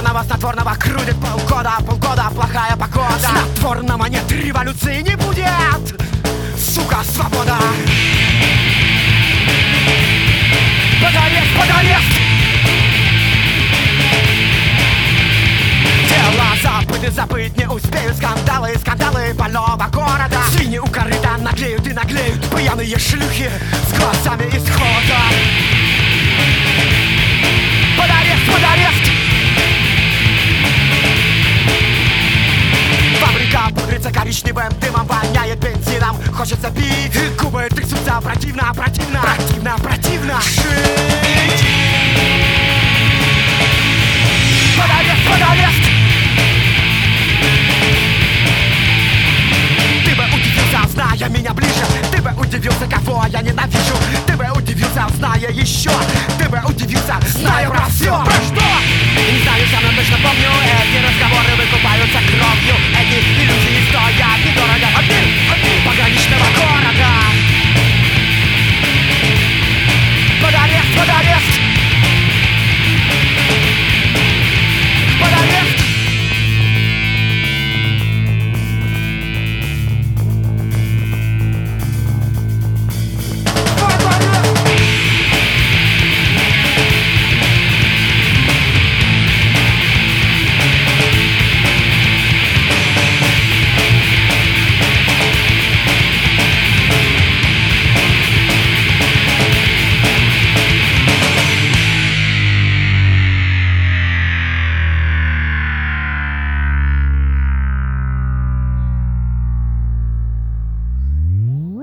снотворного, снотворного крутит полгода, полгода плохая погода. Снотворного нет, революции не будет, сука, свобода. Под арест, под арест. Дела забыты, забыть не успеют. Скандалы, скандалы больного города. Свиньи у корыта наглеют и наглеют. Пьяные шлюхи с глазами исхода. Под арест, под арест. Фабрика пудрится коричневым дымом, воняет бензином, хочется пить. Губы трясутся, противно, противно, противно, противно жить. Под арест, под арест. Ты бы удивился, зная меня ближе. Ты бы удивился, кого я ненавижу. Ты бы удивился, зная еще. Ты бы удивился, зная про все.